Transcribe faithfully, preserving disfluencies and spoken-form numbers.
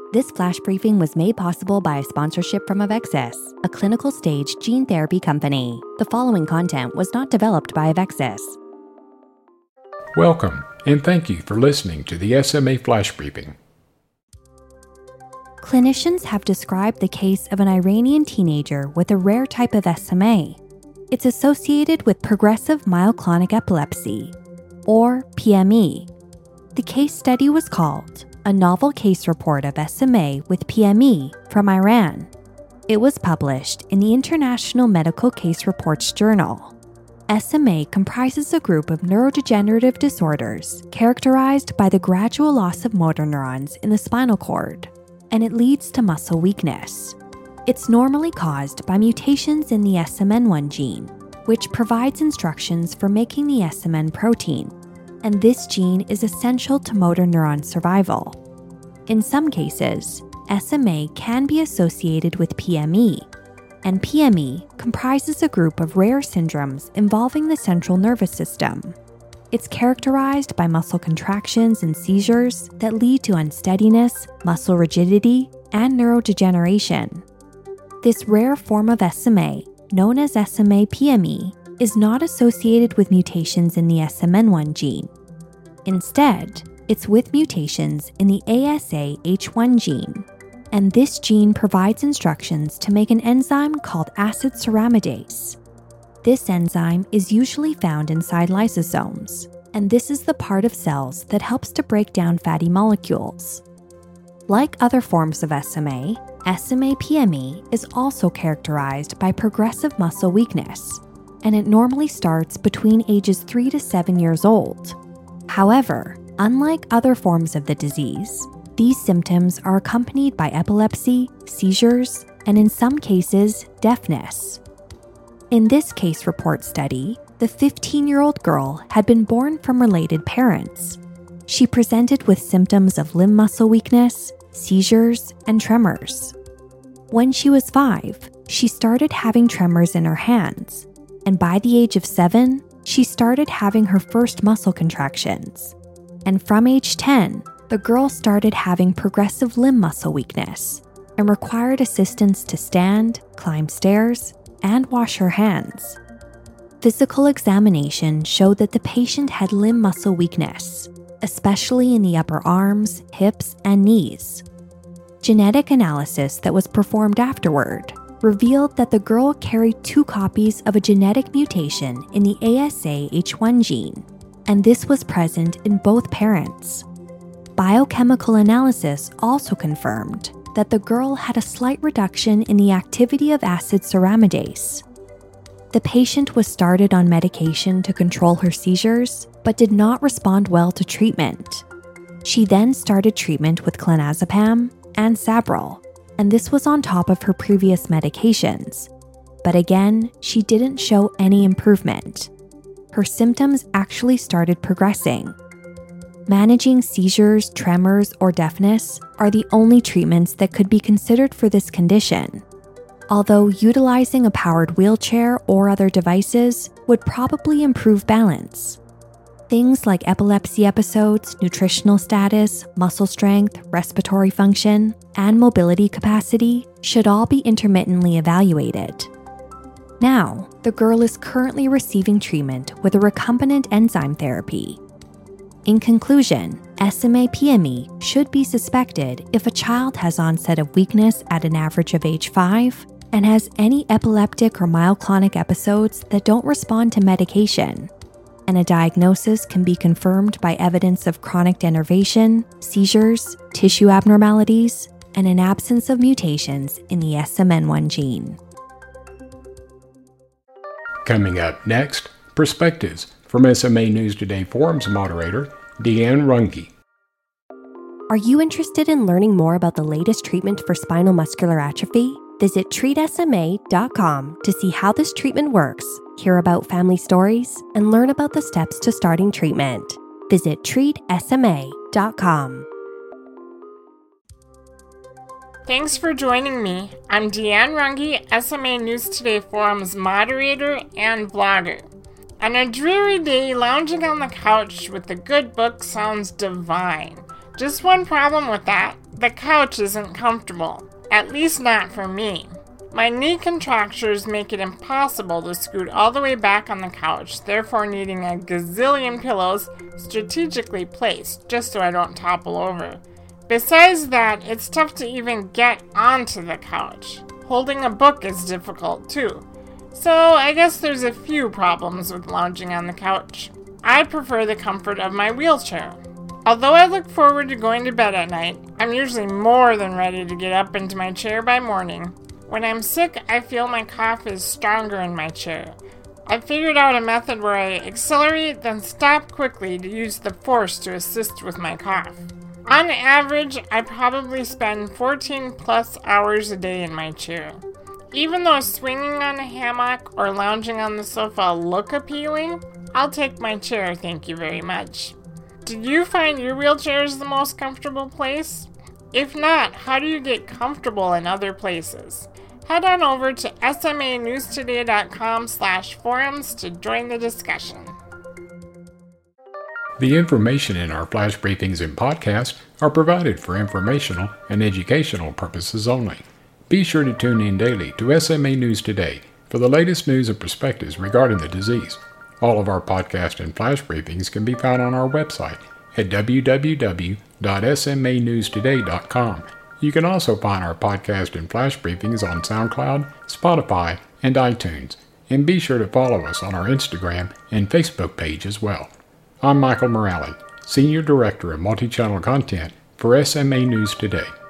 This flash briefing was made possible by a sponsorship from Avexis, a clinical stage gene therapy company. The following content was not developed by Avexis. Welcome, and thank you for listening to the S M A Flash Briefing. Clinicians have described the case of an Iranian teenager with a rare type of S M A. It's associated with progressive myoclonic epilepsy, or P M E. The case study was called A Novel Case Report of S M A with P M E from Iran. It was published in the International Medical Case Reports Journal. S M A comprises a group of neurodegenerative disorders characterized by the gradual loss of motor neurons in the spinal cord, and it leads to muscle weakness. It's normally caused by mutations in the S M N one gene, which provides instructions for making the S M N protein, and this gene is essential to motor neuron survival. In some cases, S M A can be associated with P M E, and P M E comprises a group of rare syndromes involving the central nervous system. It's characterized by muscle contractions and seizures that lead to unsteadiness, muscle rigidity, and neurodegeneration. This rare form of S M A, known as S M A P M E, is not associated with mutations in the S M N one gene. Instead, it's with mutations in the A S A H one gene, and this gene provides instructions to make an enzyme called acid ceramidase. This enzyme is usually found inside lysosomes, and this is the part of cells that helps to break down fatty molecules. Like other forms of S M A, S M A P M E is also characterized by progressive muscle weakness, and it normally starts between ages three to seven years old. However, unlike other forms of the disease, these symptoms are accompanied by epilepsy, seizures, and in some cases, deafness. In this case report study, the fifteen-year-old girl had been born from related parents. She presented with symptoms of limb muscle weakness, seizures, and tremors. When she was five, she started having tremors in her hands, and by the age of seven, she started having her first muscle contractions. And from age ten, the girl started having progressive limb muscle weakness and required assistance to stand, climb stairs, and wash her hands. Physical examination showed that the patient had limb muscle weakness, especially in the upper arms, hips, and knees. Genetic analysis that was performed afterward revealed that the girl carried two copies of a genetic mutation in the A S A H one gene, and this was present in both parents. Biochemical analysis also confirmed that the girl had a slight reduction in the activity of acid ceramidase. The patient was started on medication to control her seizures, but did not respond well to treatment. She then started treatment with clonazepam and Sabril, and this was on top of her previous medications. But again, she didn't show any improvement. Her symptoms actually started progressing. Managing seizures, tremors, or deafness are the only treatments that could be considered for this condition, although utilizing a powered wheelchair or other devices would probably improve balance. Things like epilepsy episodes, nutritional status, muscle strength, respiratory function, and mobility capacity should all be intermittently evaluated. Now, the girl is currently receiving treatment with a recombinant enzyme therapy. In conclusion, S M A P M E should be suspected if a child has onset of weakness at an average of age five and has any epileptic or myoclonic episodes that don't respond to medication, and a diagnosis can be confirmed by evidence of chronic denervation, seizures, tissue abnormalities, and an absence of mutations in the S M N one gene. Coming up next, perspectives from S M A News Today Forums moderator, Deanne Runge. Are you interested in learning more about the latest treatment for spinal muscular atrophy? Visit treat S M A dot com to see how this treatment works, hear about family stories, and learn about the steps to starting treatment. Visit treat S M A dot com. Thanks for joining me. I'm Deanne Runge, S M A News Today Forum's moderator and vlogger. On a dreary day, lounging on the couch with a good book sounds divine. Just one problem with that. The couch isn't comfortable, at least not for me. My knee contractures make it impossible to scoot all the way back on the couch, therefore needing a gazillion pillows strategically placed just so I don't topple over. Besides that, it's tough to even get onto the couch. Holding a book is difficult too. So I guess there's a few problems with lounging on the couch. I prefer the comfort of my wheelchair. Although I look forward to going to bed at night, I'm usually more than ready to get up into my chair by morning. When I'm sick, I feel my cough is stronger in my chair. I figured out a method where I accelerate, then stop quickly to use the force to assist with my cough. On average, I probably spend fourteen plus hours a day in my chair. Even though swinging on a hammock or lounging on the sofa look appealing, I'll take my chair, thank you very much. Did you find your wheelchair is the most comfortable place? If not, how do you get comfortable in other places? Head on over to smanewstoday.com slash forums to join the discussion. The information in our flash briefings and podcasts are provided for informational and educational purposes only. Be sure to tune in daily to S M A News Today for the latest news and perspectives regarding the disease. All of our podcast and flash briefings can be found on our website at w w w dot s m a news today dot com. You can also find our podcast and flash briefings on SoundCloud, Spotify, and iTunes. And be sure to follow us on our Instagram and Facebook page as well. I'm Michael Morale, Senior Director of Multi-Channel Content for S M A News Today.